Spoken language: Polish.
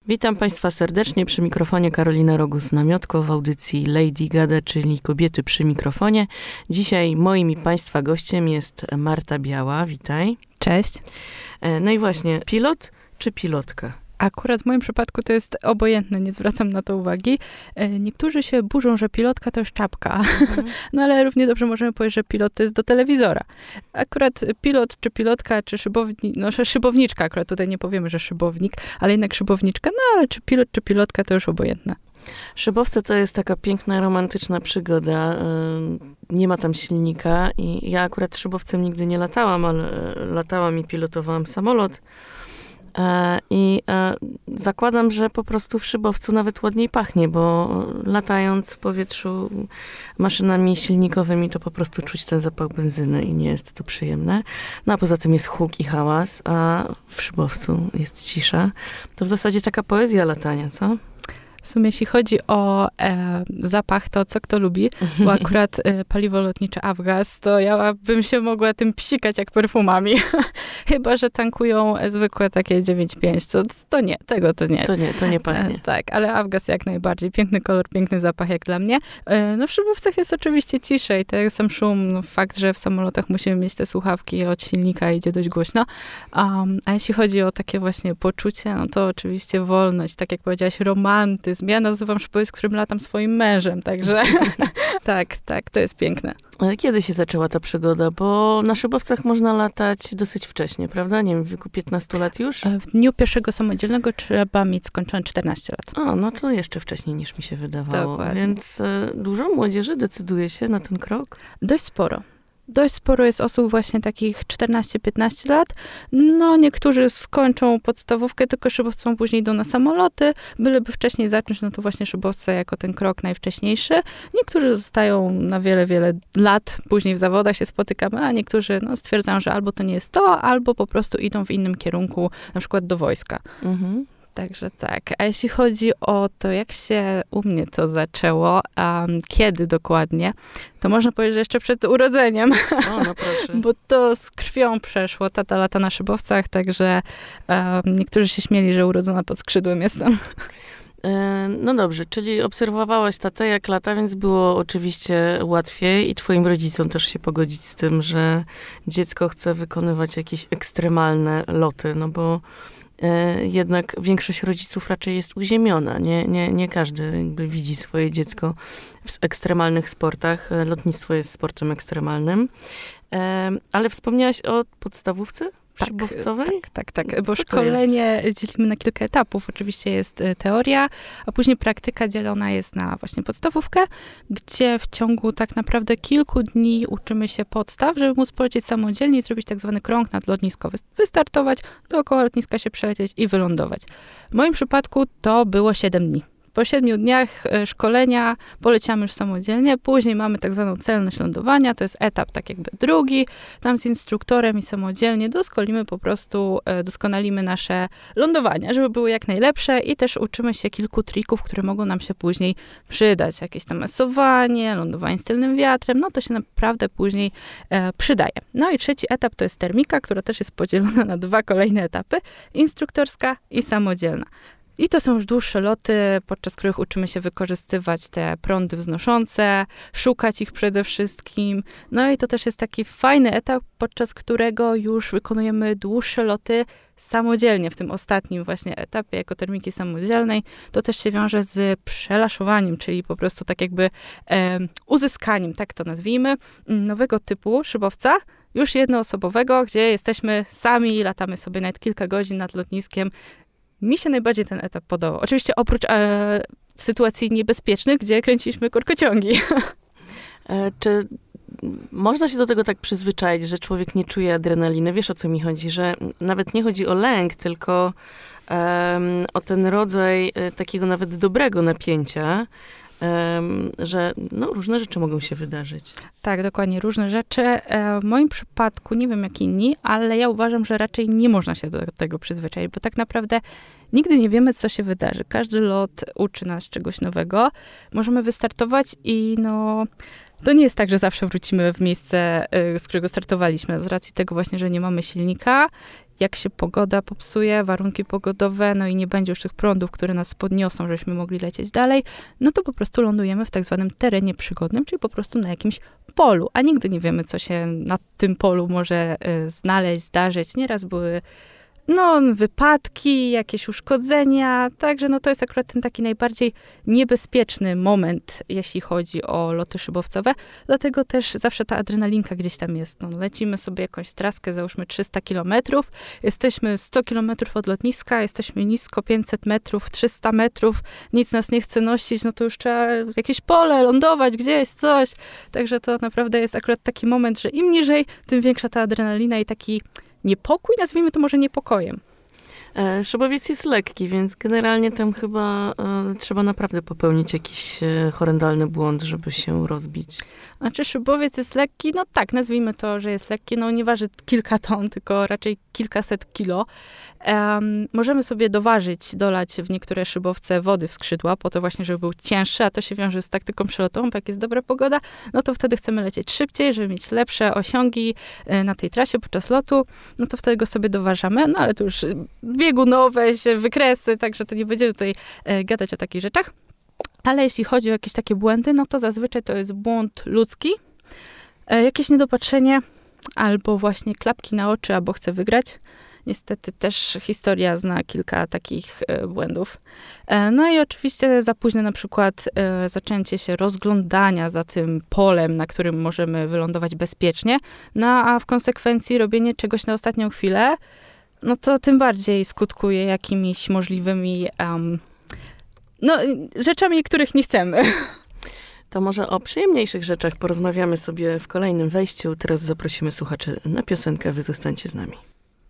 Witam Państwa serdecznie przy mikrofonie Karolina Rogus-Namiotko w audycji Lady Gada, czyli Kobiety przy mikrofonie. Dzisiaj moim i Państwa gościem jest Marta Biała. Witaj. Cześć. No i właśnie, pilot czy pilotka? Akurat w moim przypadku to jest obojętne, nie zwracam na to uwagi. Niektórzy się burzą, że pilotka to jest czapka, no ale równie dobrze możemy powiedzieć, że pilot to jest do telewizora. Akurat pilot, czy pilotka, czy szybowniczka, akurat tutaj nie powiemy, że szybownik, ale jednak szybowniczka, no ale czy pilot, czy pilotka to już obojętne. Szybowce to jest taka piękna, romantyczna przygoda. Nie ma tam silnika i ja akurat szybowcem nigdy nie latałam, ale latałam i pilotowałam samolot. Zakładam, że po prostu w szybowcu nawet ładniej pachnie, bo latając w powietrzu maszynami silnikowymi, to po prostu czuć ten zapach benzyny i nie jest to przyjemne. No a poza tym jest huk i hałas, a w szybowcu jest cisza. To w zasadzie taka poezja latania, co? W sumie jeśli chodzi o zapach, to co kto lubi, bo akurat paliwo lotnicze Avgas, to ja bym się mogła tym psikać jak perfumami. Chyba że tankują zwykłe takie 9,5. To nie, tego to nie. To nie pachnie. Tak, ale Avgas jak najbardziej. Piękny kolor, piękny zapach jak dla mnie. No w szybowcach jest oczywiście ciszej. Tak sam szum, no, fakt, że w samolotach musimy mieć te słuchawki od silnika idzie dość głośno. A jeśli chodzi o takie właśnie poczucie, no to oczywiście wolność, tak jak powiedziałaś, romantyzm. Ja nazywam szybowiec, z którym latam swoim mężem, także tak, to jest piękne. Kiedy się zaczęła ta przygoda? Bo na szybowcach można latać dosyć wcześnie, prawda? Nie wiem, w wieku 15 lat już? W dniu pierwszego samodzielnego trzeba mieć skończone 14 lat. No to jeszcze wcześniej niż mi się wydawało. Dokładnie. Więc dużo młodzieży decyduje się na ten krok? Dość sporo. Dość sporo jest osób właśnie takich 14-15 lat. No niektórzy skończą podstawówkę, tylko szybowcą później idą na samoloty. Byleby wcześniej zacząć, no to właśnie szybowce jako ten krok najwcześniejszy. Niektórzy zostają na wiele, wiele lat. Później w zawodach się spotykamy, a niektórzy stwierdzają, że albo to nie jest to, albo po prostu idą w innym kierunku, na przykład do wojska. Także tak. A jeśli chodzi o to, jak się u mnie to zaczęło, kiedy dokładnie, to można powiedzieć, że jeszcze przed urodzeniem. No proszę. Bo to z krwią przeszło. Tata lata na szybowcach, także niektórzy się śmieli, że urodzona pod skrzydłem jestem. No dobrze, czyli obserwowałaś tatę jak lata, więc było oczywiście łatwiej i twoim rodzicom też się pogodzić z tym, że dziecko chce wykonywać jakieś ekstremalne loty, no bo jednak większość rodziców raczej jest uziemiona. Nie każdy jakby widzi swoje dziecko w ekstremalnych sportach. Lotnictwo jest sportem ekstremalnym. Ale wspomniałaś o podstawówce szybowcowej? Tak. Bo szkolenie dzielimy na kilka etapów. Oczywiście jest teoria, a później praktyka dzielona jest na właśnie podstawówkę, gdzie w ciągu tak naprawdę kilku dni uczymy się podstaw, żeby móc polecieć samodzielnie i zrobić tak zwany krąg nadlotniskowy. Wystartować, dookoła lotniska się przelecieć i wylądować. W moim przypadku to było 7 dni. Po 7 dniach szkolenia poleciamy już samodzielnie. Później mamy tak zwaną celność lądowania. To jest etap tak jakby drugi. Tam z instruktorem i samodzielnie doskonalimy nasze lądowania, żeby były jak najlepsze i też uczymy się kilku trików, które mogą nam się później przydać. Jakieś tam masowanie, lądowanie z tylnym wiatrem. No to się naprawdę później przydaje. No i trzeci etap to jest termika, która też jest podzielona na 2 kolejne etapy. Instruktorska i samodzielna. I to są już dłuższe loty, podczas których uczymy się wykorzystywać te prądy wznoszące, szukać ich przede wszystkim. No i to też jest taki fajny etap, podczas którego już wykonujemy dłuższe loty samodzielnie w tym ostatnim właśnie etapie, jako termiki samodzielnej. To też się wiąże z przelaszowaniem, czyli po prostu tak jakby uzyskaniem, tak to nazwijmy, nowego typu szybowca, już jednoosobowego, gdzie jesteśmy sami, latamy sobie nawet kilka godzin nad lotniskiem. Mi się najbardziej ten etap podobał. Oczywiście oprócz sytuacji niebezpiecznych, gdzie kręciliśmy korkociągi. Czy można się do tego tak przyzwyczaić, że człowiek nie czuje adrenaliny? Wiesz, o co mi chodzi? Że nawet nie chodzi o lęk, tylko o ten rodzaj takiego nawet dobrego napięcia, że różne rzeczy mogą się wydarzyć. Tak, dokładnie, różne rzeczy. W moim przypadku, nie wiem jak inni, ale ja uważam, że raczej nie można się do tego przyzwyczaić, bo tak naprawdę nigdy nie wiemy, co się wydarzy. Każdy lot uczy nas czegoś nowego. Możemy wystartować i to nie jest tak, że zawsze wrócimy w miejsce, z którego startowaliśmy, z racji tego właśnie, że nie mamy silnika. jak się pogoda popsuje, warunki pogodowe, no i nie będzie już tych prądów, które nas podniosą, żebyśmy mogli lecieć dalej, no to po prostu lądujemy w tak zwanym terenie przygodnym, czyli po prostu na jakimś polu, a nigdy nie wiemy, co się na tym polu może znaleźć, zdarzyć. Nieraz były wypadki, jakieś uszkodzenia, także to jest akurat ten taki najbardziej niebezpieczny moment, jeśli chodzi o loty szybowcowe, dlatego też zawsze ta adrenalinka gdzieś tam jest. Lecimy sobie jakąś traskę, załóżmy 300 kilometrów, jesteśmy 100 kilometrów od lotniska, jesteśmy nisko 500 metrów, 300 metrów, nic nas nie chce nosić, to już trzeba jakieś pole, lądować gdzieś, coś, także to naprawdę jest akurat taki moment, że im niżej, tym większa ta adrenalina i taki niepokój, nazwijmy to może niepokojem. Szybowiec jest lekki, więc generalnie tam chyba trzeba naprawdę popełnić jakiś horrendalny błąd, żeby się rozbić. A czy szybowiec jest lekki? Tak, nazwijmy to, że jest lekki. Nie waży kilka ton, tylko raczej kilkaset kilo. Możemy sobie dolać w niektóre szybowce wody w skrzydła, po to właśnie, żeby był cięższy, a to się wiąże z taktyką przelotową, bo jak jest dobra pogoda, to wtedy chcemy lecieć szybciej, żeby mieć lepsze osiągi na tej trasie podczas lotu, to wtedy go sobie doważamy, ale to już biegunowe, wykresy, także to nie będziemy tutaj gadać o takich rzeczach. Ale jeśli chodzi o jakieś takie błędy, to zazwyczaj to jest błąd ludzki, jakieś niedopatrzenie, albo właśnie klapki na oczy, albo chcę wygrać. Niestety też historia zna kilka takich błędów. I oczywiście za późne na przykład zaczęcie się rozglądania za tym polem, na którym możemy wylądować bezpiecznie, a w konsekwencji robienie czegoś na ostatnią chwilę, to tym bardziej skutkuje jakimiś możliwymi rzeczami, których nie chcemy. To może o przyjemniejszych rzeczach porozmawiamy sobie w kolejnym wejściu. Teraz zaprosimy słuchaczy na piosenkę. Wy zostańcie z nami.